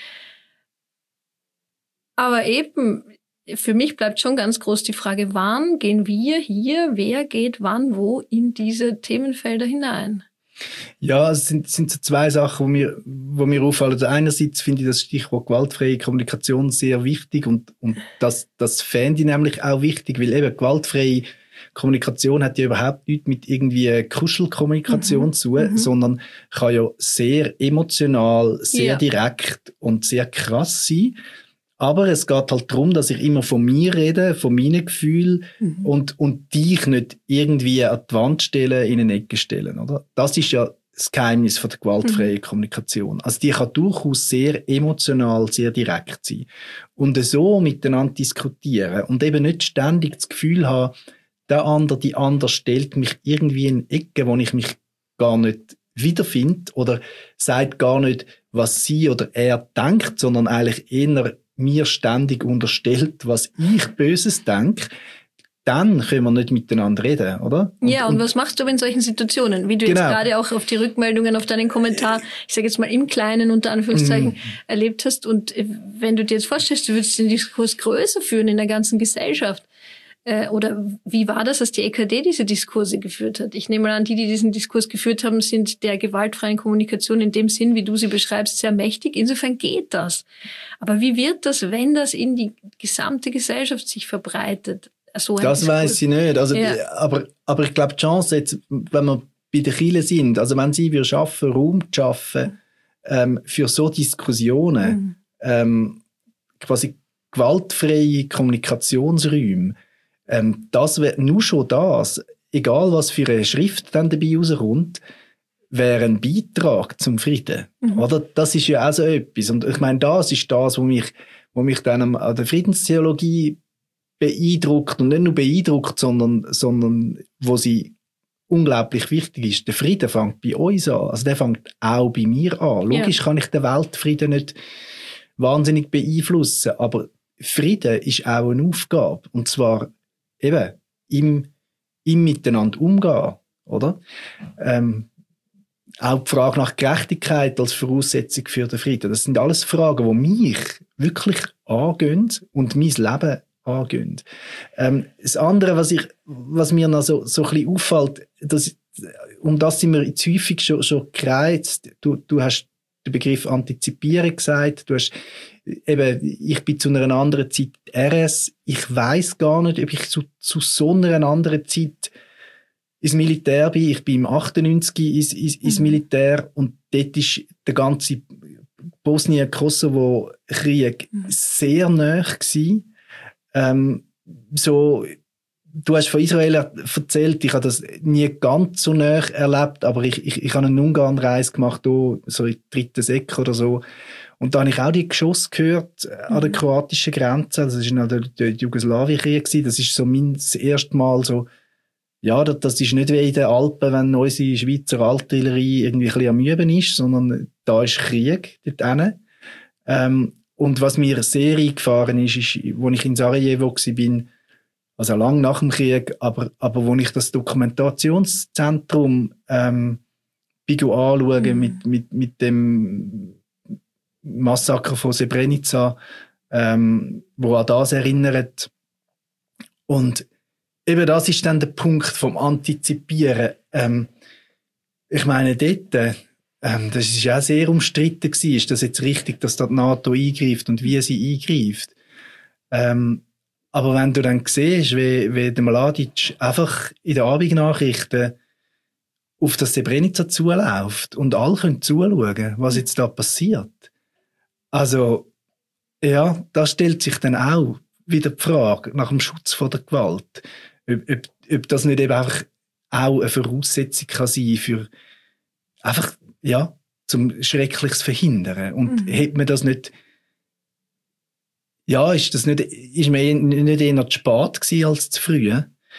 Aber eben, für mich bleibt schon ganz groß die Frage, wann gehen wir hier, wer geht wann wo in diese Themenfelder hinein? Ja, es sind so zwei Sachen, wo mir auffallen. Also einerseits finde ich das Stichwort gewaltfreie Kommunikation sehr wichtig und das fände ich nämlich auch wichtig, weil eben gewaltfreie Kommunikation hat ja überhaupt nichts mit irgendwie Kuschelkommunikation zu tun, sondern kann ja sehr emotional, sehr direkt und sehr krass sein. Aber es geht halt darum, dass ich immer von mir rede, von meinen Gefühlen und dich nicht irgendwie an die Wand stellen, in eine Ecke stellen, oder? Das ist ja das Geheimnis von der gewaltfreien Kommunikation. Also die kann durchaus sehr emotional, sehr direkt sein. Und so miteinander diskutieren und eben nicht ständig das Gefühl haben, die andere stellt mich irgendwie in eine Ecke, wo ich mich gar nicht wiederfinde oder sagt gar nicht, was sie oder er denkt, sondern eigentlich eher mir ständig unterstellt, was ich Böses denke, dann können wir nicht miteinander reden, oder? Und was machst du in solchen Situationen? Wie du jetzt gerade auch auf die Rückmeldungen, auf deinen Kommentar, ich sage jetzt mal im Kleinen unter Anführungszeichen, erlebt hast. Und wenn du dir jetzt vorstellst, du würdest den Diskurs größer führen in der ganzen Gesellschaft. Oder wie war das, dass die EKD diese Diskurse geführt hat? Ich nehme mal an, die diesen Diskurs geführt haben, sind der gewaltfreien Kommunikation in dem Sinn, wie du sie beschreibst, sehr mächtig. Insofern geht das. Aber wie wird das, wenn das in die gesamte Gesellschaft sich verbreitet? So das weiss ich nicht. Also, aber ich glaube, die Chance jetzt, wenn wir bei den Kirchen sind, also wenn sie schaffen, Raum zu schaffen, für so Diskussionen, quasi gewaltfreie Kommunikationsräume, das wäre nur schon das, egal was für eine Schrift dann dabei rauskommt, wäre ein Beitrag zum Frieden. Oder? Das ist ja auch so etwas. Und ich meine, das ist das, was mich dann an der Friedenstheologie beeindruckt. Und nicht nur beeindruckt, sondern wo sie unglaublich wichtig ist. Der Frieden fängt bei uns an. Also der fängt auch bei mir an. Logisch kann ich den Weltfrieden nicht wahnsinnig beeinflussen, aber Frieden ist auch eine Aufgabe. Und zwar eben im Miteinander umgehen, oder? Auch die Frage nach Gerechtigkeit als Voraussetzung für den Frieden. Das sind alles Fragen, die mich wirklich angehen und mein Leben angehen. Das andere, was mir noch so ein bisschen auffällt, um das sind wir jetzt häufig schon gereizt. Du hast den Begriff Antizipieren gesagt. Du hast eben, ich bin zu einer anderen Zeit RS. Ich weiss gar nicht, ob ich zu so einer anderen Zeit ins Militär bin. Ich bin im 98 ins Militär und dort ist der ganze Bosnien-Kosovo-Krieg sehr nahe gewesen. Du hast von Israel erzählt, ich habe das nie ganz so nahe erlebt, aber ich habe eine Ungarn-Reise gemacht, so in der 3. Sek oder so. Und da habe ich auch die Geschosse gehört an der kroatischen Grenze. Das war der Jugoslawienkrieg. Das ist so das erste Mal so, ja, das ist nicht wie in den Alpen, wenn unsere Schweizer Artillerie irgendwie ein bisschen am Üben ist, sondern da ist Krieg dort hinten. Und was mir sehr eingefahren ist, als ich in Sarajevo war, also lang nach dem Krieg, aber wo ich das Dokumentationszentrum anschaue mit dem Massaker von Srebrenica, wo an das erinnert. Und eben das ist dann der Punkt vom Antizipieren. Ich meine, dort, das ist ja auch sehr umstritten gewesen. Ist das jetzt richtig, dass da die NATO eingreift und wie sie eingreift? Aber wenn du dann siehst, wie der Mladic einfach in den Abendnachrichten auf das Srebrenica zuläuft und alle können zuschauen, was jetzt da passiert. Also, ja, da stellt sich dann auch wieder die Frage nach dem Schutz vor der Gewalt. Ob das nicht eben einfach auch eine Voraussetzung kann sein für einfach, ja, zum Schreckliches verhindern. Und hat man das nicht, ja, ist mir nicht eher zu spät gewesen als zu früh.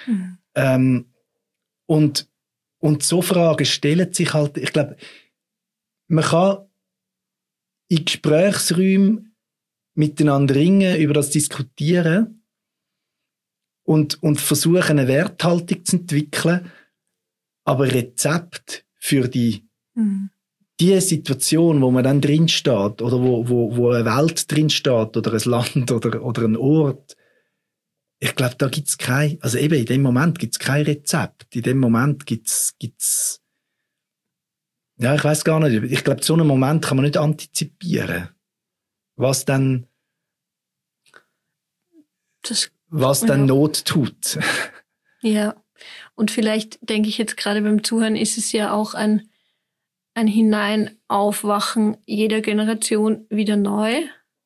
Und so Fragen stellen sich halt, ich glaube, man kann in Gesprächsräumen miteinander ringen, über das diskutieren und versuchen, eine Werthaltung zu entwickeln, aber Rezept für die Situation, wo man dann drin steht, oder wo eine Welt drin steht, oder ein Land, oder ein Ort, ich glaube, da gibt's also eben in dem Moment gibt's kein Rezept. In dem Moment gibt's, ja, ich weiß gar nicht. Ich glaube, so einen Moment kann man nicht antizipieren. Was dann Not tut. Ja. Und vielleicht denke ich jetzt gerade beim Zuhören ist es ja auch ein Hineinauwachen jeder Generation wieder neu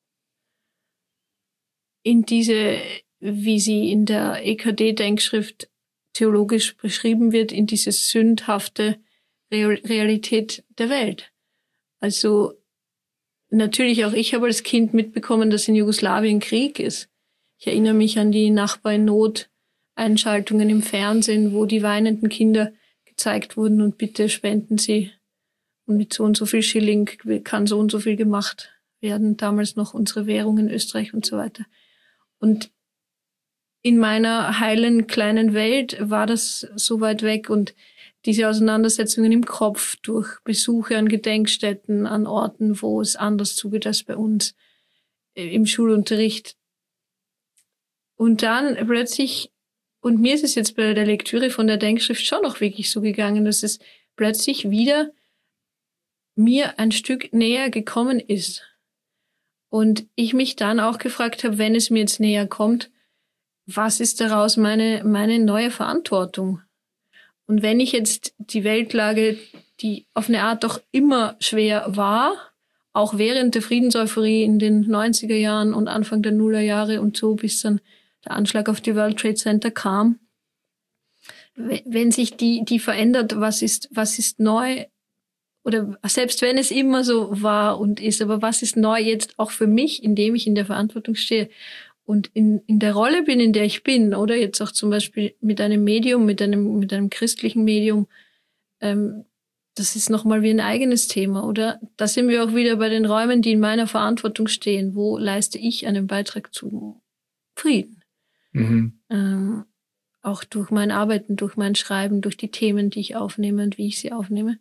in diese, wie sie in der EKD-Denkschrift theologisch beschrieben wird, in diese sündhafte Realität der Welt. Also natürlich auch ich habe als Kind mitbekommen, dass in Jugoslawien Krieg ist. Ich erinnere mich an die Nachbar-in-Not-Einschaltungen im Fernsehen, wo die weinenden Kinder gezeigt wurden und bitte spenden Sie. Und mit so und so viel Schilling kann so und so viel gemacht werden. Damals noch unsere Währung in Österreich und so weiter. Und in meiner heilen kleinen Welt war das so weit weg und diese Auseinandersetzungen im Kopf durch Besuche an Gedenkstätten, an Orten, wo es anders zugeht als bei uns im Schulunterricht. Und dann plötzlich, und mir ist es jetzt bei der Lektüre von der Denkschrift schon noch wirklich so gegangen, dass es plötzlich wieder mir ein Stück näher gekommen ist. Und ich mich dann auch gefragt habe, wenn es mir jetzt näher kommt, was ist daraus meine neue Verantwortung? Und wenn ich jetzt die Weltlage, die auf eine Art doch immer schwer war, auch während der Friedenseuphorie in den 90er Jahren und Anfang der Nullerjahre und so, bis dann der Anschlag auf die World Trade Center kam, wenn sich die verändert, was ist neu? Oder selbst wenn es immer so war und ist, aber was ist neu jetzt auch für mich, indem ich in der Verantwortung stehe? Und in der Rolle bin, in der ich bin, oder jetzt auch zum Beispiel mit einem Medium, mit einem christlichen Medium, das ist nochmal wie ein eigenes Thema, oder? Da sind wir auch wieder bei den Räumen, die in meiner Verantwortung stehen. Wo leiste ich einen Beitrag zum Frieden? Mhm. Auch durch mein Arbeiten, durch mein Schreiben, durch die Themen, die ich aufnehme und wie ich sie aufnehme.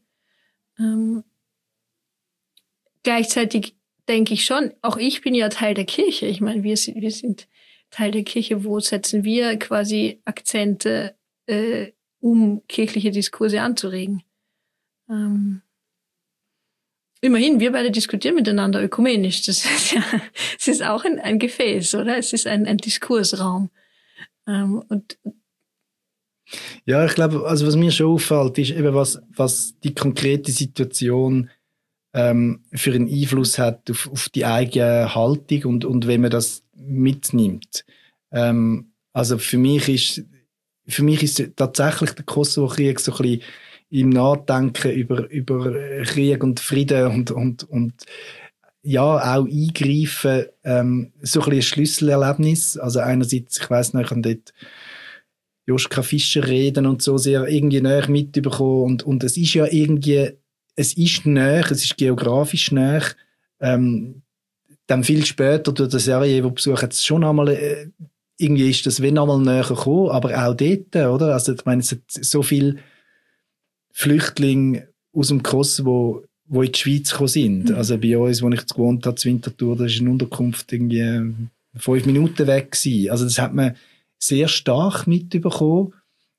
Gleichzeitig denke ich schon, auch ich bin ja Teil der Kirche. Ich meine, wir sind Teil der Kirche. Wo setzen wir quasi Akzente, um kirchliche Diskurse anzuregen? Immerhin, wir beide diskutieren miteinander ökumenisch. Das ist auch ein Gefäß, oder? Es ist ein Diskursraum. Und ja, ich glaube, also was mir schon auffällt, ist eben, was die konkrete Situation für einen Einfluss hat auf die eigene Haltung und wenn man das mitnimmt. Also für mich ist tatsächlich der Kosovo-Krieg so ein bisschen im Nachdenken über Krieg und Frieden und ja, auch eingreifen, so ein bisschen ein Schlüsselerlebnis. Also einerseits, ich weiss noch, ich habe dort Joschka Fischer reden und so sehr irgendwie näher mitbekommen und es ist ja irgendwie, es ist näher, es ist geografisch näher. Dann viel später durch das Sarajevo-Besuch hat es schon einmal, irgendwie ist das wenn einmal näher gekommen, aber auch dort, oder? Also ich meine, es hat so viele Flüchtlinge aus dem Kosovo, die in die Schweiz gekommen sind. Mhm. Also bei uns, wo ich gewohnt habe, in Winterthur, da ist eine Unterkunft irgendwie 5 Minuten weg gewesen. Also das hat man sehr stark mitbekommen.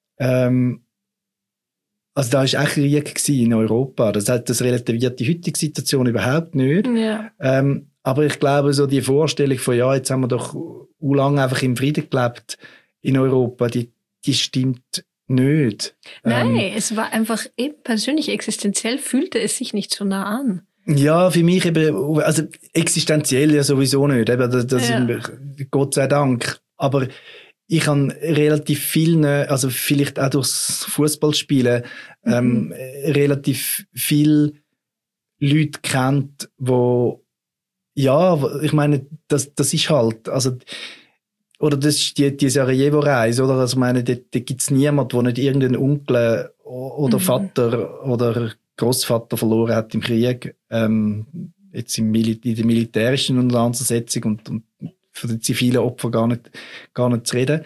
Also da war auch Krieg in Europa. Das relativiert die heutige Situation überhaupt nicht. Ja. Aber ich glaube, so die Vorstellung von, ja, jetzt haben wir doch lange einfach im Frieden gelebt in Europa, die stimmt nicht. Nein, es war einfach eben persönlich existenziell, fühlte es sich nicht so nah an. Ja, für mich eben, also existenziell ja sowieso nicht, eben, das ja. Gott sei Dank. Aber ich habe relativ viel, also vielleicht auch durchs Fußballspielen, relativ viele Leute kennt, wo, ja, ich meine, das ist halt, also, oder das ist die Sarajevo-Reise, oder? Also, ich meine, da gibt's niemanden, der nicht irgendeinen Onkel oder Vater oder Großvater verloren hat im Krieg, jetzt in der militärischen Auseinandersetzung und für die zivilen Opfer gar nicht zu reden.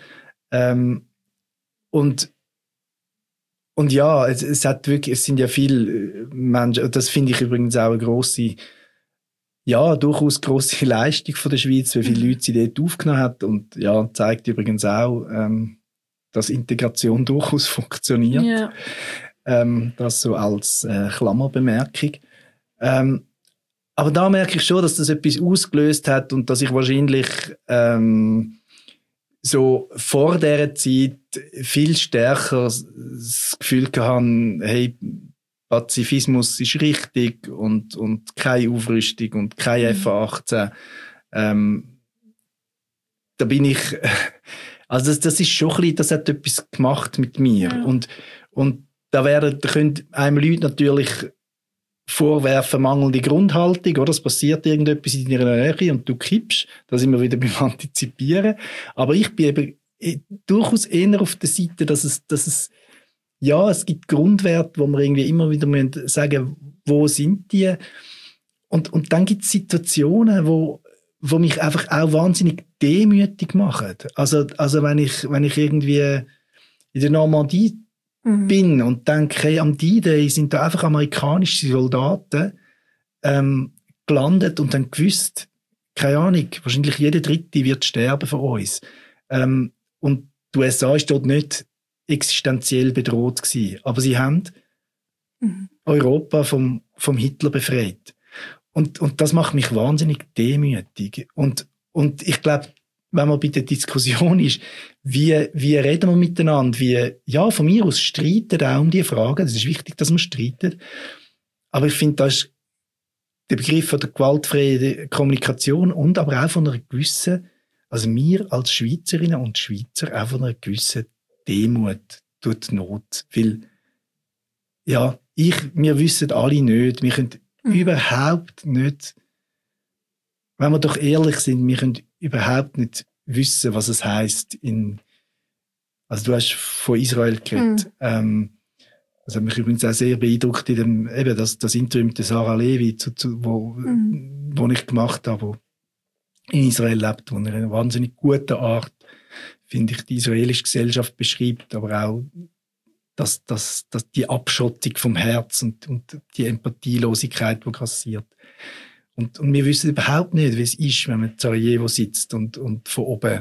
Und ja, es sind ja viele Menschen, das finde ich übrigens auch eine grosse, ja, durchaus grosse Leistung von der Schweiz, wie viele Leute sie dort aufgenommen hat und ja, zeigt übrigens auch, dass Integration durchaus funktioniert. Ja. Das so als Klammerbemerkung. Aber da merke ich schon, dass das etwas ausgelöst hat und dass ich wahrscheinlich so vor dieser Zeit viel stärker das Gefühl hatte, hey, Pazifismus ist richtig und keine Aufrüstung und kein F-18. Da bin ich, also das ist schon ein bisschen, das hat etwas gemacht mit mir. Ja. Und da können einem Leute natürlich vorwerfen, mangelnde Grundhaltung, oder? Es passiert irgendetwas in deiner Nähe und du kippst. Da sind wir wieder beim Antizipieren. Aber ich bin eben durchaus eher auf der Seite, dass es ja, es gibt Grundwerte, wo wir irgendwie immer wieder sagen, wo sind die? Und dann gibt es Situationen, wo wo mich einfach auch wahnsinnig demütig machen. Also wenn ich irgendwie in der Normandie bin und denke, hey, am D-Day sind da einfach amerikanische Soldaten gelandet und dann gewusst, keine Ahnung, wahrscheinlich jeder Dritte wird sterben von uns. Und die USA ist dort nicht existenziell bedroht gewesen. Aber sie haben Europa vom Hitler befreit. Und das macht mich wahnsinnig demütig. Und ich glaube, wenn man bei der Diskussion ist, wie reden wir miteinander, ja, von mir aus streiten auch um die Fragen. Es ist wichtig, dass man streitet. Aber ich finde, da ist der Begriff von der gewaltfreien Kommunikation und aber auch von einer gewissen, also wir als Schweizerinnen und Schweizer, auch von einer gewissen Demut tut Not. Weil, ja, wir wissen alle nicht, wir können überhaupt nicht, wenn wir doch ehrlich sind, wir können überhaupt nicht wissen, was es heisst also du hast von Israel geredet. Das hat mich übrigens auch sehr beeindruckt in das Interview mit der Sarah Levi, wo ich gemacht habe, wo in Israel lebt, wo er in einer wahnsinnig guten Art, finde ich, die israelische Gesellschaft beschreibt, aber auch dass die Abschottung vom Herz und die Empathielosigkeit, die grassiert. Und wir wissen überhaupt nicht, wie es ist, wenn man in Sarajevo sitzt und von oben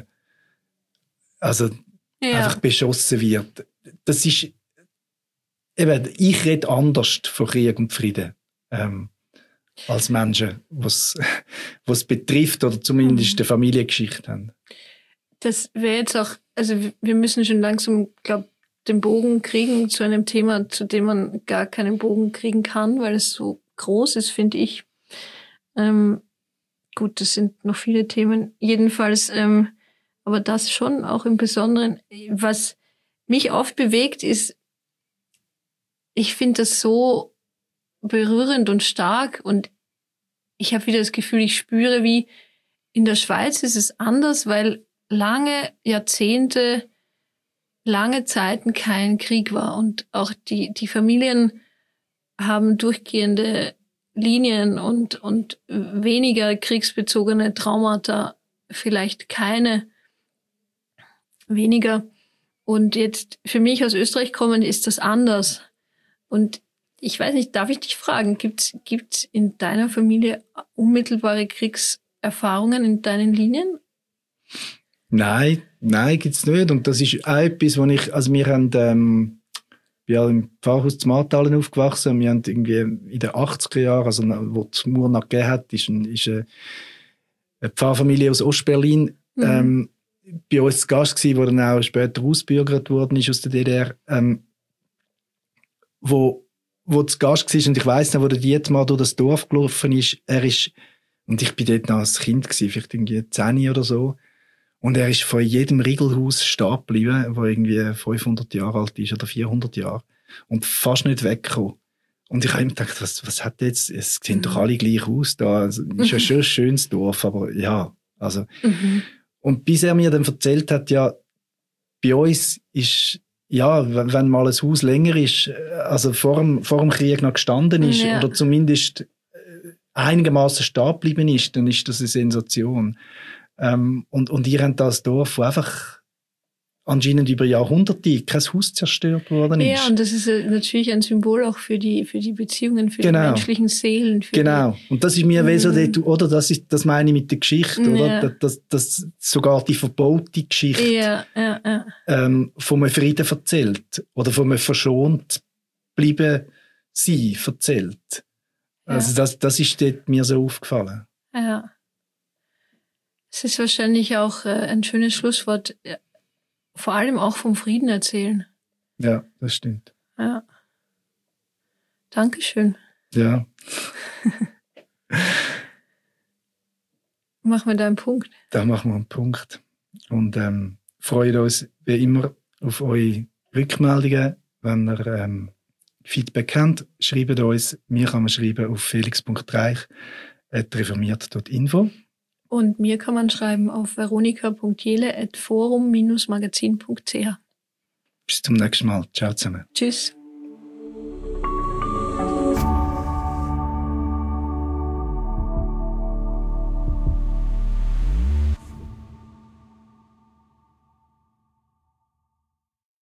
einfach beschossen wird. Das ist eben, ich rede anders von Krieg und Frieden als Menschen, was betrifft oder zumindest eine Familiengeschichte haben. Das wäre jetzt auch, also wir müssen schon langsam, glaube den Bogen kriegen zu einem Thema, zu dem man gar keinen Bogen kriegen kann, weil es so groß ist, finde ich. Gut, das sind noch viele Themen. Jedenfalls, aber das schon auch im Besonderen. Was mich oft bewegt, ist, ich finde das so berührend und stark und ich habe wieder das Gefühl, ich spüre, wie in der Schweiz ist es anders, weil lange Jahrzehnte, lange Zeiten kein Krieg war und auch die Familien haben durchgehende Linien und weniger kriegsbezogene Traumata, vielleicht keine, weniger. Und jetzt für mich aus Österreich kommend ist das anders. Und ich weiß nicht, darf ich dich fragen, gibt's in deiner Familie unmittelbare Kriegserfahrungen in deinen Linien? Nein, gibt's nicht. Und das ist auch etwas, wir haben, ja, im Pfarrhaus zu Martalen aufgewachsen. Und wir haben irgendwie in den 80er Jahren, also wo es Mauer noch gegeben hat, ist eine Pfarrfamilie aus Ostberlin bei uns zu Gast gewesen, die dann auch später ausgebürgert worden ist aus der DDR, wo zu Gast war. Und ich weiss noch, wo der Dietmar durch das Dorf gelaufen ist, und ich bin dort noch als Kind gewesen, vielleicht irgendwie 10 oder so. Und er ist vor jedem Riegelhaus stehen geblieben, das irgendwie 500 Jahre alt ist oder 400 Jahre. Und fast nicht weggekommen. Und ich habe mir gedacht, was hat jetzt, es sehen doch alle gleich aus da. Also, ist ja schon ein schönes Dorf, aber ja, also. Und bis er mir dann erzählt hat, ja, bei uns ist, ja, wenn mal ein Haus länger ist, also vor dem Krieg noch gestanden ist, oder zumindest einigermaßen stehen geblieben ist, dann ist das eine Sensation. Und ihr habt das Dorf, wo einfach anscheinend über Jahrhunderte kein Haus zerstört worden ist. Ja, und das ist natürlich ein Symbol auch für die Beziehungen, für die menschlichen Seelen. Genau. Und das ist mir wie so, oder? Das meine ich mit der Geschichte, oder? Das sogar die verbaute Geschichte von einem Frieden erzählt. Oder von einem verschont bleiben sein erzählt. Also das ist dort mir so aufgefallen. Ja. Es ist wahrscheinlich auch ein schönes Schlusswort. Vor allem auch vom Frieden erzählen. Ja, das stimmt. Ja. Dankeschön. Ja. Machen wir da einen Punkt. Da machen wir einen Punkt. Und freuen uns wie immer auf eure Rückmeldungen. Wenn ihr Feedback habt, schreibt uns. Mir kann man schreiben auf felix.reich@reformiert.info. Und mir kann man schreiben auf veronika.jele@forum-magazin.ch. Bis zum nächsten Mal. Ciao zusammen. Tschüss.